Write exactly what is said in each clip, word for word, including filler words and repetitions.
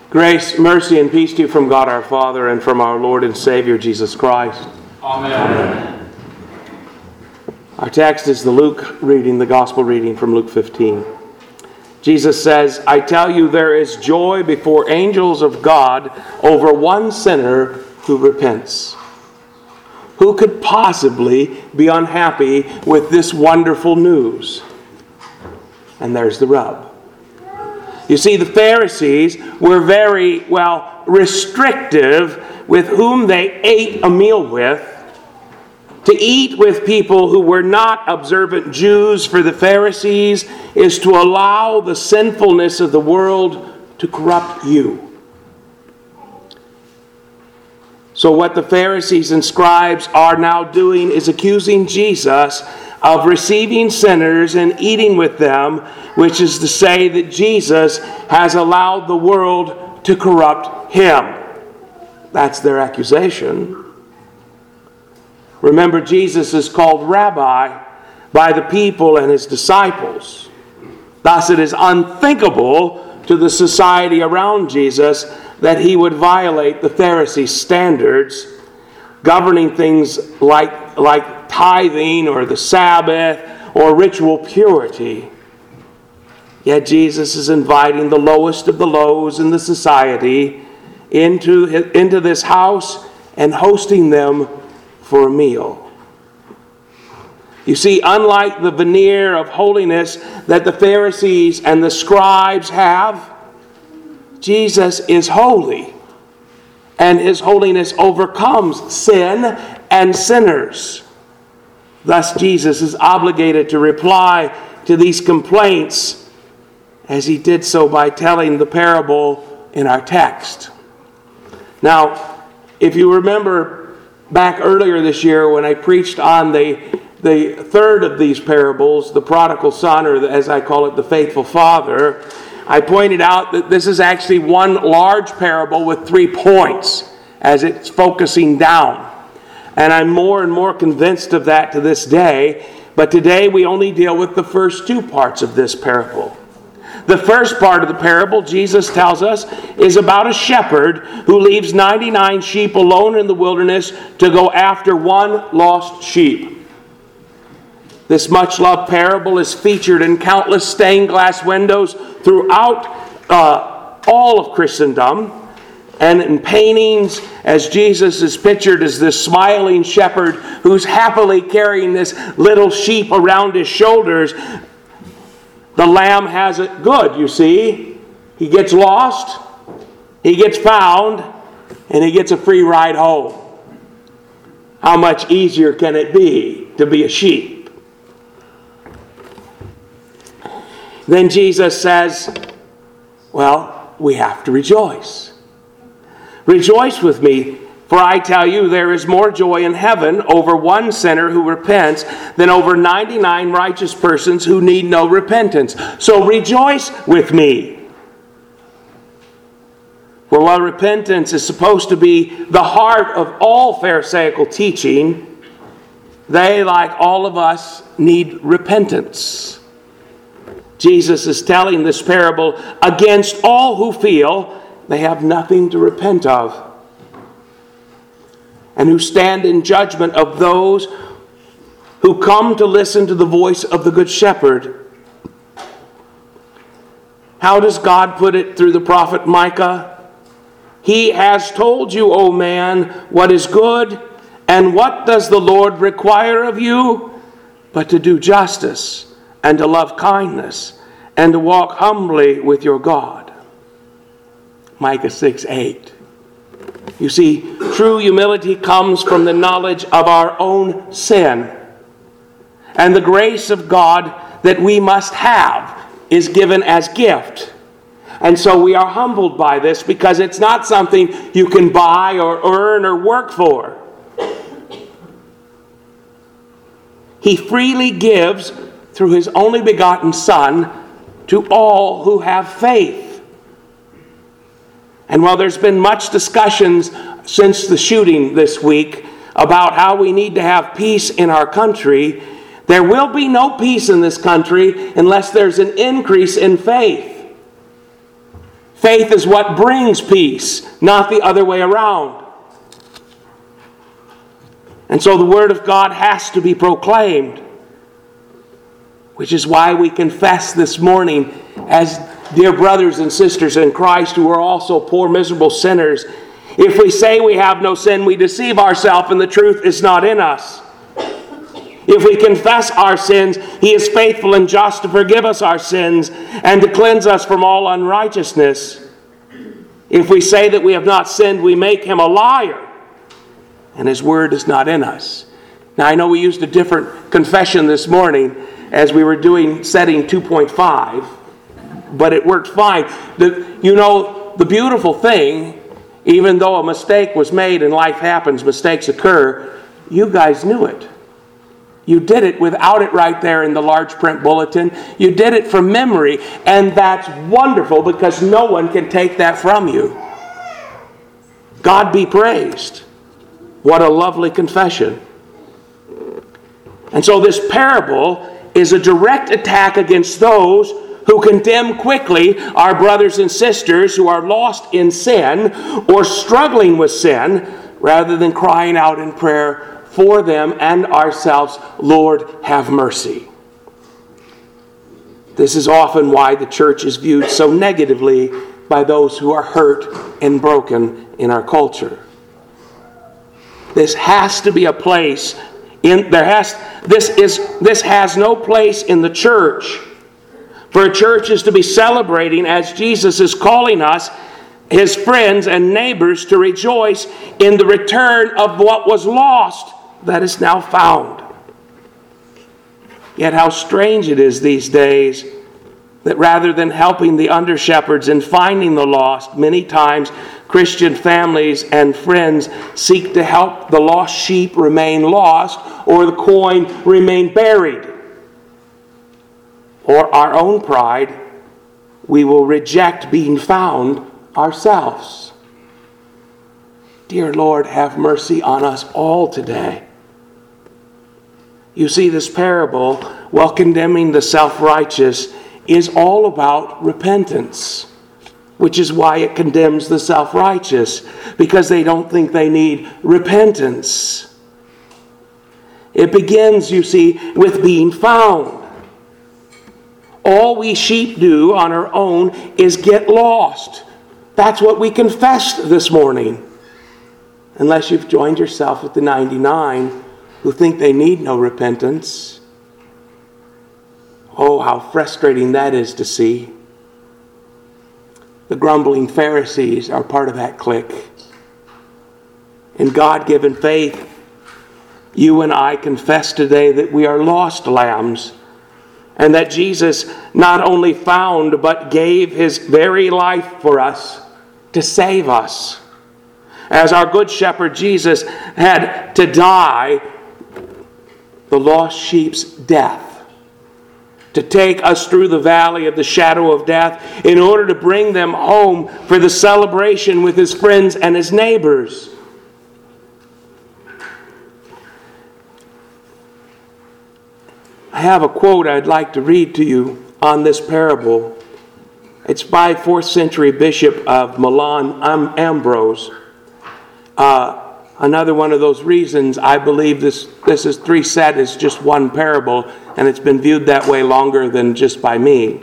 Grace, mercy, and peace to you from God our Father and from our Lord and Savior Jesus Christ. Amen. Amen. Our text is the Luke reading, the Gospel reading from Luke fifteen. Jesus says, I tell you there is joy before angels of God over one sinner who repents. Who could possibly be unhappy with this wonderful news? And there's the rub. You see, the Pharisees were very, well, restrictive with whom they ate a meal with. To eat with people who were not observant Jews for the Pharisees is to allow the sinfulness of the world to corrupt you. So what the Pharisees and scribes are now doing is accusing Jesus of receiving sinners and eating with them, which is to say that Jesus has allowed the world to corrupt him. That's their accusation. Remember, Jesus is called Rabbi by the people and his disciples. Thus, it is unthinkable to the society around Jesus that he would violate the Pharisee standards governing things like, like tithing or the Sabbath or ritual purity. Yet Jesus is inviting the lowest of the lows in the society into, into this house and hosting them for a meal. You see, unlike the veneer of holiness that the Pharisees and the scribes have, Jesus is holy. And his holiness overcomes sin and sinners. Thus, Jesus is obligated to reply to these complaints as he did so by telling the parable in our text. Now, if you remember back earlier this year when I preached on the, the third of these parables, the prodigal son, or the, as I call it, the faithful father, I pointed out that this is actually one large parable with three points as it's focusing down. And I'm more and more convinced of that to this day. But today we only deal with the first two parts of this parable. The first part of the parable, Jesus tells us, is about a shepherd who leaves ninety-nine sheep alone in the wilderness to go after one lost sheep. This much-loved parable is featured in countless stained glass windows throughout uh, all of Christendom, and in paintings as Jesus is pictured as this smiling shepherd who's happily carrying this little sheep around his shoulders. The lamb has it good, you see. He gets lost, he gets found, and he gets a free ride home. How much easier can it be to be a sheep? Then Jesus says, well, we have to rejoice. Rejoice with me, for I tell you there is more joy in heaven over one sinner who repents than over ninety-nine righteous persons who need no repentance. So rejoice with me. For while repentance is supposed to be the heart of all Pharisaical teaching, they, like all of us, need repentance. Jesus is telling this parable against all who feel they have nothing to repent of, and who stand in judgment of those who come to listen to the voice of the Good Shepherd. How does God put it through the prophet Micah? He has told you, O man, what is good, and what does the Lord require of you? But to do justice, and to love kindness, and to walk humbly with your God. Micah six eight. You see, true humility comes from the knowledge of our own sin. And the grace of God that we must have is given as gift. And so we are humbled by this because it's not something you can buy or earn or work for. He freely gives through his only begotten Son to all who have faith. And while there's been much discussions since the shooting this week about how we need to have peace in our country, there will be no peace in this country unless there's an increase in faith. Faith is what brings peace, not the other way around. And so the Word of God has to be proclaimed, which is why we confess this morning as dear brothers and sisters in Christ who are also poor, miserable sinners. If we say we have no sin, we deceive ourselves and the truth is not in us. If we confess our sins, He is faithful and just to forgive us our sins and to cleanse us from all unrighteousness. If we say that we have not sinned, we make Him a liar, and His word is not in us. Now, I know we used a different confession this morning as we were doing setting two point five, but it worked fine. The, you know, the beautiful thing, even though a mistake was made and life happens, mistakes occur, you guys knew it. You did it without it right there in the large print bulletin. You did it from memory, and that's wonderful because no one can take that from you. God be praised. What a lovely confession. And so this parable is a direct attack against those who condemn quickly our brothers and sisters who are lost in sin or struggling with sin, rather than crying out in prayer for them and ourselves, Lord, have mercy. This is often why the church is viewed so negatively by those who are hurt and broken in our culture. This has to be a place in there has this is this has no place in the church. For a church is to be celebrating as Jesus is calling us, His friends and neighbors, to rejoice in the return of what was lost that is now found. Yet how strange it is these days that rather than helping the under-shepherds in finding the lost, many times Christian families and friends seek to help the lost sheep remain lost or the coin remain buried. Or our own pride, we will reject being found ourselves. Dear Lord, have mercy on us all today. You see, this parable, while condemning the self-righteous, is all about repentance, which is why it condemns the self-righteous, because they don't think they need repentance. It begins, you see, with being found. All we sheep do on our own is get lost. That's what we confessed this morning. Unless you've joined yourself with the ninety-nine who think they need no repentance. Oh, how frustrating that is to see. The grumbling Pharisees are part of that clique. In God-given faith, you and I confess today that we are lost lambs, and that Jesus not only found but gave His very life for us to save us. As our good shepherd Jesus had to die the lost sheep's death, to take us through the valley of the shadow of death in order to bring them home for the celebration with His friends and His neighbors. I have a quote I'd like to read to you on this parable. It's by fourth century Bishop of Milan, Ambrose. Uh, another one of those reasons I believe this, this is three set is just one parable, and it's been viewed that way longer than just by me.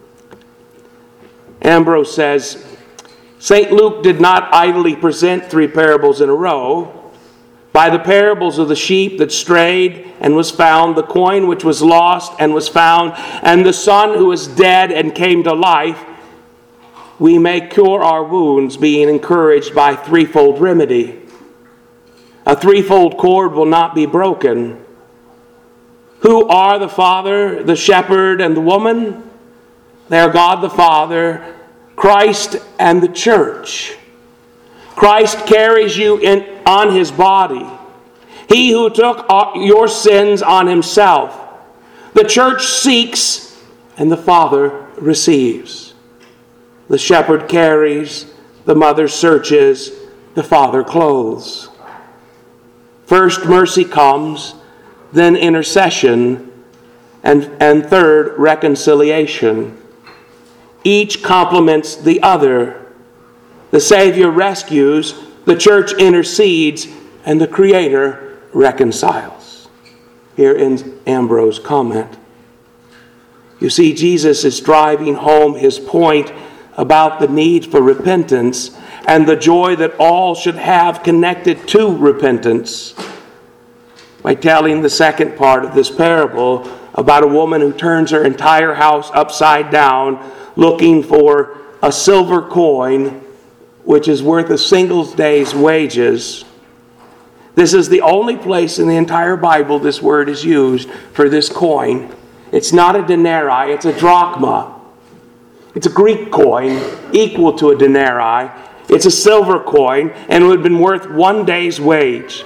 Ambrose says, Saint Luke did not idly present three parables in a row. By the parables of the sheep that strayed and was found, the coin which was lost and was found, and the son who was dead and came to life, we may cure our wounds, being encouraged by threefold remedy. A threefold cord will not be broken. Who are the Father, the shepherd, and the woman? They are God the Father, Christ, and the church. Christ carries you in, on His body. He who took your sins on Himself. The church seeks, and the Father receives. The shepherd carries, the mother searches, the Father clothes. First, mercy comes, then intercession, and, and third, reconciliation. Each complements the other. The Savior rescues, the church intercedes, and the Creator reconciles. Here ends Ambrose's comment. You see, Jesus is driving home his point about the need for repentance and the joy that all should have connected to repentance by telling the second part of this parable about a woman who turns her entire house upside down looking for a silver coin which is worth a single day's wages. This is the only place in the entire Bible this word is used for this coin. It's not a denarii, it's a drachma. It's a Greek coin equal to a denarii. It's a silver coin, and it would have been worth one day's wage.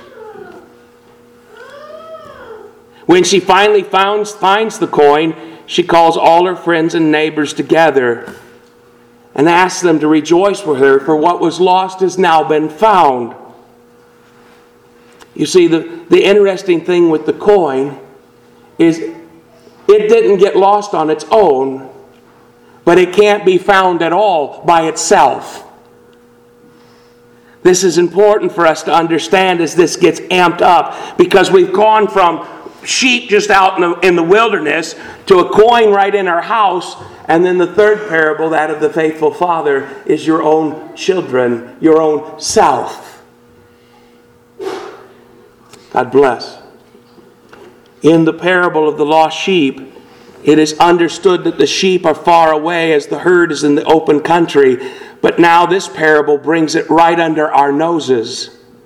When she finally finds, finds the coin, she calls all her friends and neighbors together and asks them to rejoice with her, for what was lost has now been found. You see, the, the interesting thing with the coin is it didn't get lost on its own, but it can't be found at all by itself. This is important for us to understand as this gets amped up, because we've gone from sheep just out in the, in the wilderness to a coin right in our house, and then the third parable, that of the faithful father, is your own children, your own self. God bless. In the parable of the lost sheep, it is understood that the sheep are far away as the herd is in the open country. But now this parable brings it right under our noses.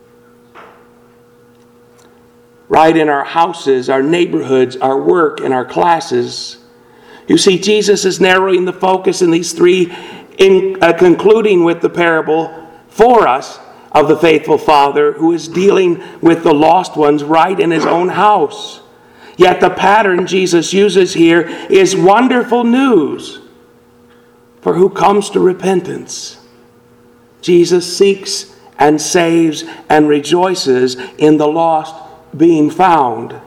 Right in our houses, our neighborhoods, our work, and our classes. You see, Jesus is narrowing the focus in these three, in, uh, concluding with the parable for us of the faithful father who is dealing with the lost ones right in his own house. Yet the pattern Jesus uses here is wonderful news for who comes to repentance. Jesus seeks and saves and rejoices in the lost being found.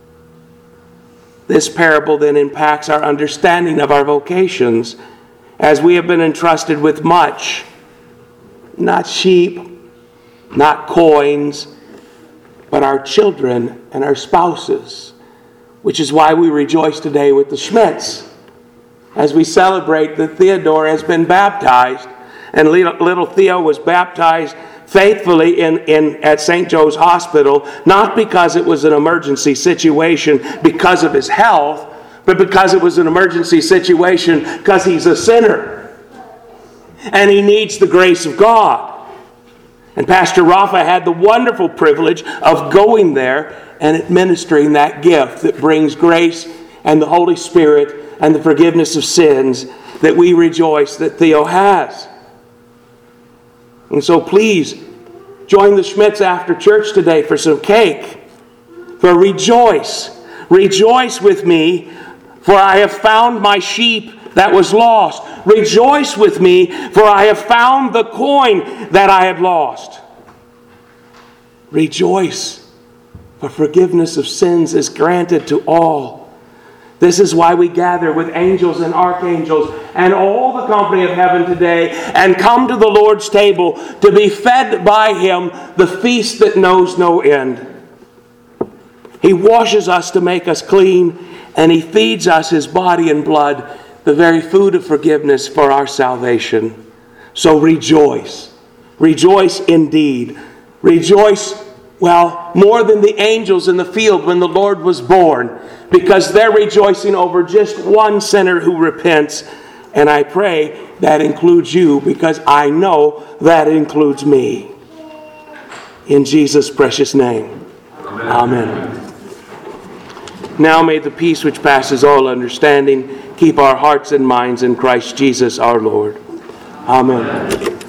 This parable then impacts our understanding of our vocations, as we have been entrusted with much. Not sheep, not coins, but our children and our spouses. Which is why we rejoice today with the Schmidts, as we celebrate that Theodore has been baptized, and little Theo was baptized faithfully in, in at Saint Joe's Hospital, not because it was an emergency situation because of his health, but because it was an emergency situation because he's a sinner. And he needs the grace of God. And Pastor Rafa had the wonderful privilege of going there and administering that gift that brings grace and the Holy Spirit and the forgiveness of sins that we rejoice that Theo has. And so please, join the Schmidts after church today for some cake. For rejoice. Rejoice with me, for I have found my sheep that was lost. Rejoice with me, for I have found the coin that I had lost. Rejoice, for forgiveness of sins is granted to all. This is why we gather with angels and archangels and all the company of heaven today and come to the Lord's table to be fed by Him the feast that knows no end. He washes us to make us clean, and He feeds us His body and blood, the very food of forgiveness for our salvation. So rejoice. Rejoice indeed. Rejoice, well, more than the angels in the field when the Lord was born, because they're rejoicing over just one sinner who repents. And I pray that includes you, because I know that includes me. In Jesus' precious name. Amen. Amen. Now may the peace which passes all understanding keep our hearts and minds in Christ Jesus our Lord. Amen. Amen.